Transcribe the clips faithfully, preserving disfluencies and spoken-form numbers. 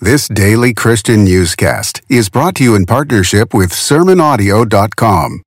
This daily Christian newscast is brought to you in partnership with sermon audio dot com.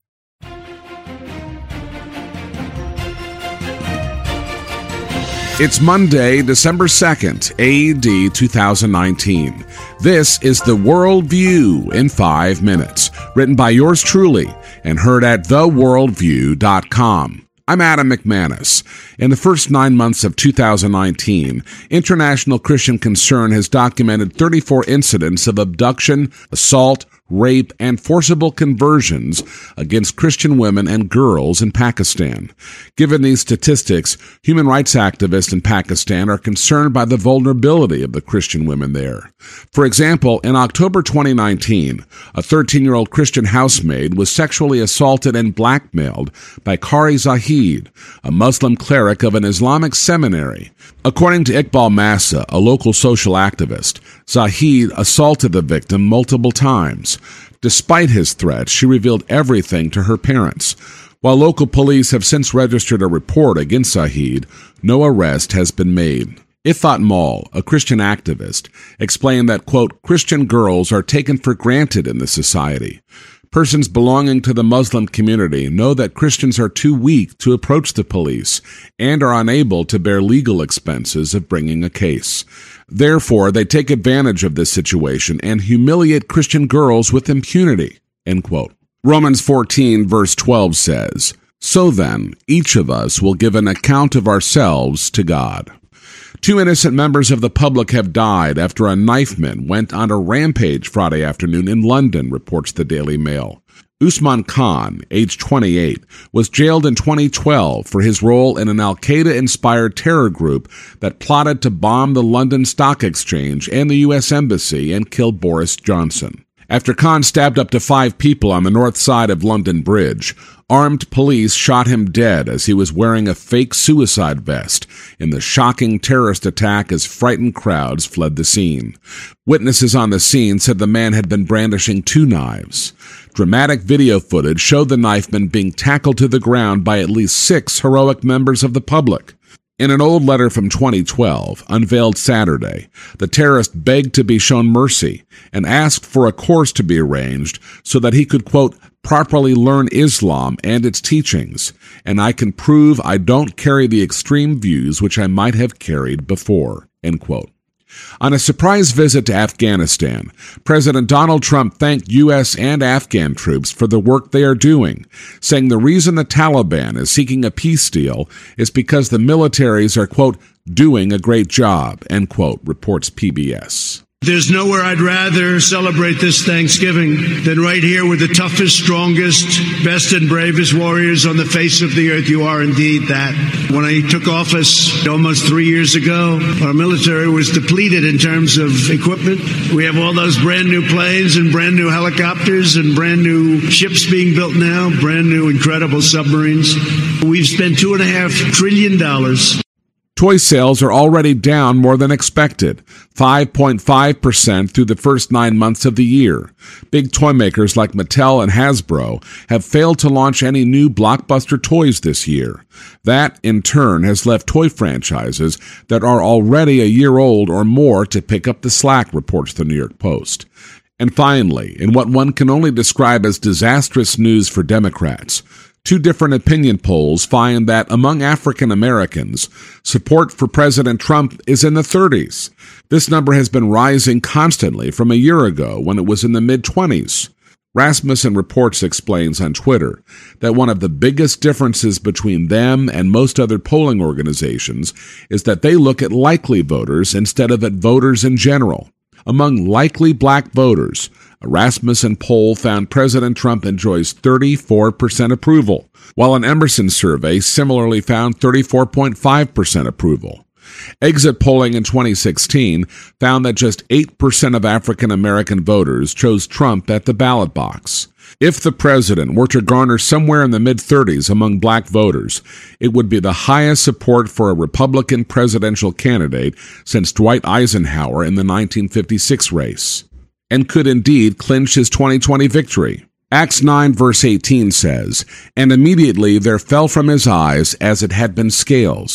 It's Monday, December second, A D two thousand nineteen. This is The Worldview in five minutes, written by yours truly and heard at the worldview dot com. I'm Adam McManus. In the first nine months of two thousand nineteen, International Christian Concern has documented thirty-four incidents of abduction, assault, rape, and forcible conversions against Christian women and girls in Pakistan. Given these statistics, human rights activists in Pakistan are concerned by the vulnerability of the Christian women there. For example, in October twenty nineteen, a thirteen-year-old Christian housemaid was sexually assaulted and blackmailed by Qari Zahid, a Muslim cleric of an Islamic seminary. According to Iqbal Massa, a local social activist, Zahid assaulted the victim multiple times. Despite his threats, she revealed everything to her parents. While local police have since registered a report against Zahid, no arrest has been made. Ifat Maul, a Christian activist, explained that, quote, Christian girls are taken for granted in this society. Persons belonging to the Muslim community know that Christians are too weak to approach the police and are unable to bear legal expenses of bringing a case. Therefore, they take advantage of this situation and humiliate Christian girls with impunity, end quote. Romans fourteen verse twelve says, So then, each of us will give an account of ourselves to God. Two innocent members of the public have died after a knifeman went on a rampage Friday afternoon in London, reports the Daily Mail. Usman Khan, age twenty-eight, was jailed in twenty twelve for his role in an Al-Qaeda-inspired terror group that plotted to bomb the London Stock Exchange and the U S Embassy and kill Boris Johnson. After Khan stabbed up to five people on the north side of London Bridge, armed police shot him dead as he was wearing a fake suicide vest in the shocking terrorist attack as frightened crowds fled the scene. Witnesses on the scene said the man had been brandishing two knives. Dramatic video footage showed the knifeman being tackled to the ground by at least six heroic members of the public. In an old letter from twenty twelve, unveiled Saturday, the terrorist begged to be shown mercy and asked for a course to be arranged so that he could, quote, properly learn Islam and its teachings, and I can prove I don't carry the extreme views which I might have carried before, end quote. On a surprise visit to Afghanistan, President Donald Trump thanked U S and Afghan troops for the work they are doing, saying the reason the Taliban is seeking a peace deal is because the militaries are, quote, doing a great job, end quote, reports P B S. There's nowhere I'd rather celebrate this Thanksgiving than right here with the toughest, strongest, best and bravest warriors on the face of the earth. You are indeed that. When I took office almost three years ago, our military was depleted in terms of equipment. We have all those brand new planes and brand new helicopters and brand new ships being built now, brand new incredible submarines. We've spent two and a half trillion dollars. Toy sales are already down more than expected, five point five percent through the first nine months of the year. Big toy makers like Mattel and Hasbro have failed to launch any new blockbuster toys this year. That, in turn, has left toy franchises that are already a year old or more to pick up the slack, reports the New York Post. And finally, in what one can only describe as disastrous news for Democrats, two different opinion polls find that among African Americans, support for President Trump is in the thirties. This number has been rising constantly from a year ago when it was in the mid-twenties. Rasmussen Reports explains on Twitter that one of the biggest differences between them and most other polling organizations is that they look at likely voters instead of at voters in general. Among likely black voters, a Rasmussen poll found President Trump enjoys thirty-four percent approval, while an Emerson survey similarly found thirty-four point five percent approval. Exit polling in twenty sixteen found that just eight percent of African American voters chose Trump at the ballot box. If the president were to garner somewhere in the mid-thirties among black voters, it would be the highest support for a Republican presidential candidate since Dwight Eisenhower in the nineteen fifty-six race, and could indeed clinch his twenty twenty victory. Acts nine verse eighteen says, And immediately there fell from his eyes as it had been scales.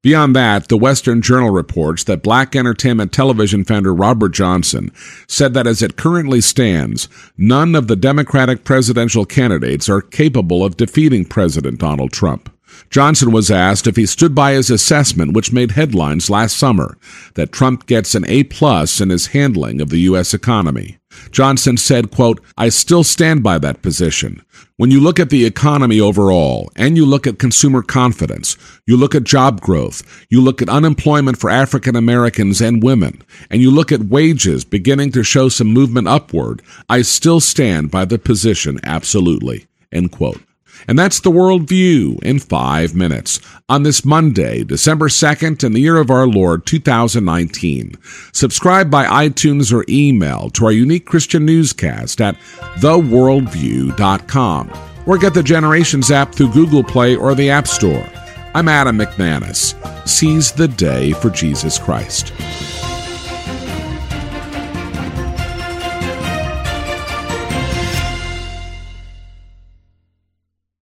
Beyond that, the Western Journal reports that black entertainment television founder Robert Johnson said that as it currently stands, none of the Democratic presidential candidates are capable of defeating President Donald Trump. Johnson was asked if he stood by his assessment, which made headlines last summer, that Trump gets an A-plus in his handling of the U S economy. Johnson said, quote, "I still stand by that position. When you look at the economy overall, and you look at consumer confidence, you look at job growth, you look at unemployment for African Americans and women, and you look at wages beginning to show some movement upward, I still stand by the position absolutely," end quote. And that's the Worldview in five minutes on this Monday, December second, in the year of our Lord, two thousand nineteen. Subscribe by iTunes or email to our unique Christian newscast at the worldview dot com, or get the Generations app through Google Play or the App Store. I'm Adam McManus. Seize the day for Jesus Christ.